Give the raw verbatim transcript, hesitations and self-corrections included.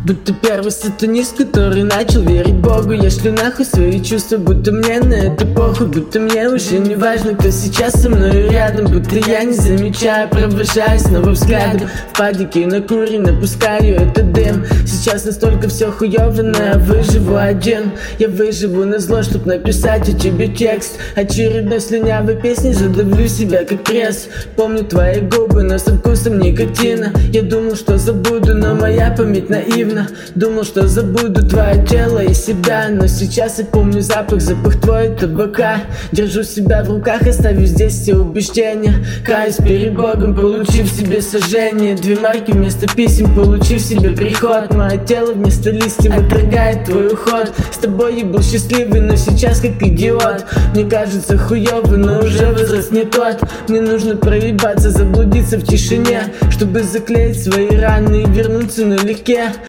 Будто первый сатанист, который начал верить Богу. Я шлю нахуй свои чувства, будто мне на это похуй. Будто мне уже не важно, кто сейчас со мной рядом. Будто я не замечаю, провожаю снова взглядом. В падике на куре напускаю этот дым. Сейчас настолько все хуёво, но я выживу один. Я выживу на зло, чтоб написать о тебе текст. Очередной слюнявой песни задавлю себя как пресс. Помню твои губы, но со вкусом никотина. Я думал, что забуду, но моя память наивна. Думал, что забуду твое тело и себя, но сейчас я помню запах, запах твоего табака. Держу себя в руках, оставив здесь все убеждения. Каюсь перед Богом, получив себе сожжение. Две марки вместо писем, получив себе приход. Мое тело вместо листьев отвергает твой уход. С тобой я был счастливый, но сейчас как идиот. Мне кажется хуёво, но уже возраст не тот. Мне нужно проебаться, заблудиться в тишине, чтобы заклеить свои раны и вернуться налегке.